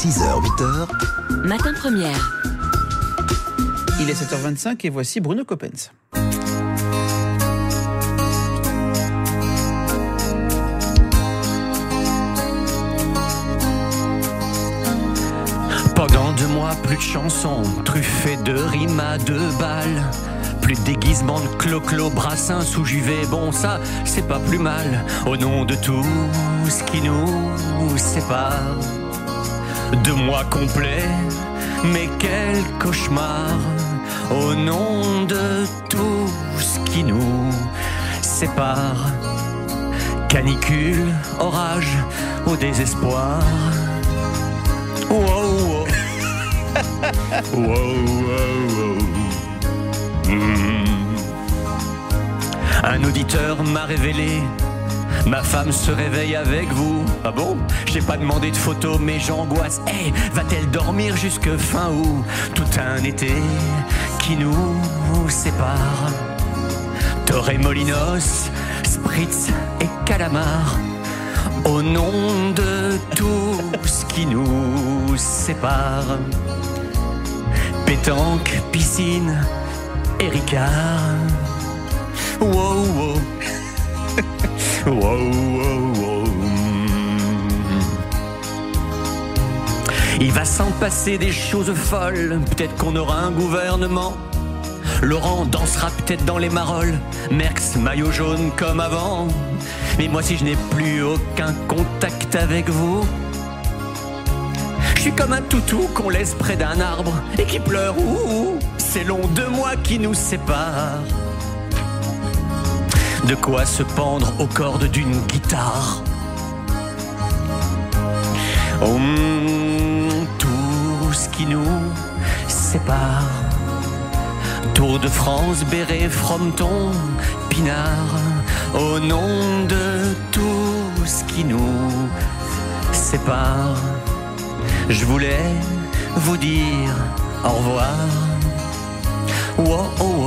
6h, 8h. Matin Première. Il est 7h25 et voici Bruno Coppens. Pendant 2 mois, plus de chansons, truffées de rimes à 2 balles. Plus de déguisements de clo-clo, Brassens ou Juvet. Bon, ça, c'est pas plus mal. Au nom de tout ce qui nous sépare. 2 mois complets, mais quel cauchemar. Au nom de tout ce qui nous sépare. Canicule, orage, au désespoir. Wow, wow. Wow, wow, wow. Un auditeur m'a révélé, ma femme se réveille avec vous. Ah bon? J'ai pas demandé de photos mais j'angoisse. Hey, va-t-elle dormir jusque fin août? Tout un été qui nous sépare. Torremolinos, Spritz et Calamar. Au nom de tout ce qui nous sépare. Pétanque, piscine et Ricard. Wow, wow. Wow, wow, wow. Il va s'en passer des choses folles. Peut-être qu'on aura un gouvernement. Laurent dansera peut-être dans les marolles. Merckx, maillot jaune comme avant. Mais moi si je n'ai plus aucun contact avec vous, je suis comme un toutou qu'on laisse près d'un arbre et qui pleure. Ouh, c'est long, 2 mois qui nous séparent. De quoi se pendre aux cordes d'une guitare. Tout ce qui nous sépare. Tour de France, béret, frometon, pinard. Au nom de tout ce qui nous sépare. Je voulais vous dire au revoir. Wow, wow,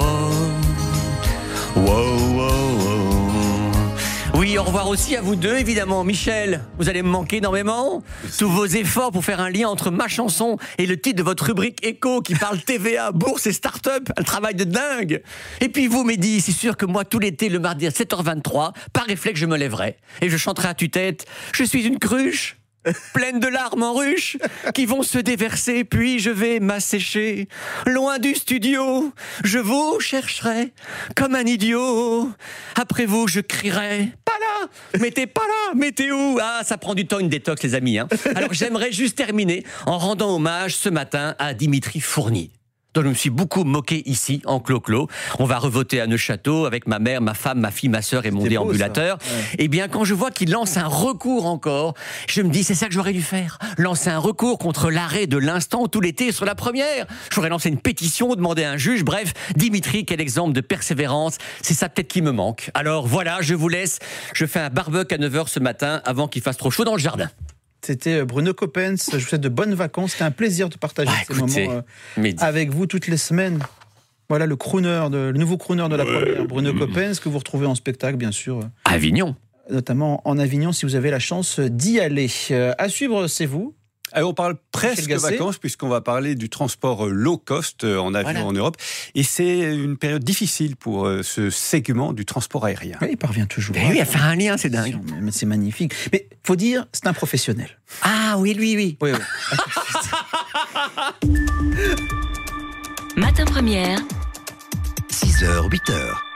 wow, wow, wow. Oui, au revoir aussi à vous deux, évidemment. Michel, vous allez me manquer énormément. Tous vos efforts pour faire un lien entre ma chanson et le titre de votre rubrique Écho qui parle TVA, bourse et start-up, un travail de dingue. Et puis vous, Mehdi, c'est sûr que moi, tout l'été, le mardi à 7h23, par réflexe, je me lèverai et je chanterai à tue-tête « Je suis une cruche ». Pleine de larmes en ruche qui vont se déverser, puis je vais m'assécher. Loin du studio, je vous chercherai comme un idiot. Après vous, je crierai « Pas là! Mais t'es pas là! Mais t'es où ?» Ah, ça prend du temps une détox, les amis. Hein. Alors j'aimerais juste terminer en rendant hommage ce matin à Dimitri Fourny, dont je me suis beaucoup moqué ici, en clo-clo. On va revoter à Neuchâteau avec ma mère, ma femme, ma fille, ma sœur et mon déambulateur. Ouais. Eh bien, quand je vois qu'il lance un recours encore, je me dis, c'est ça que j'aurais dû faire. Lancer un recours contre l'arrêt de l'instant tout l'été sur la première. J'aurais lancé une pétition, demandé à un juge. Bref, Dimitri, quel exemple de persévérance. C'est ça peut-être qui me manque. Alors voilà, je vous laisse. Je fais un barbecue à 9h ce matin avant qu'il fasse trop chaud dans le jardin. C'était Bruno Coppens. Je vous souhaite de bonnes vacances. C'était un plaisir de partager ces moments avec vous toutes les semaines. Voilà le nouveau crooner de la première, Bruno Coppens, que vous retrouvez en spectacle, bien sûr. À Avignon. Notamment en Avignon, si vous avez la chance d'y aller. À suivre, c'est vous. Alors on parle presque vacances puisqu'on va parler du transport low cost en avion en Europe. Et c'est une période difficile pour ce segment du transport aérien. Oui, il parvient toujours. Oui, à faire un lien, c'est dingue. Mais c'est magnifique. Mais faut dire, c'est un professionnel. Ah oui, lui. Oui. Matin Première. 6h, 8h.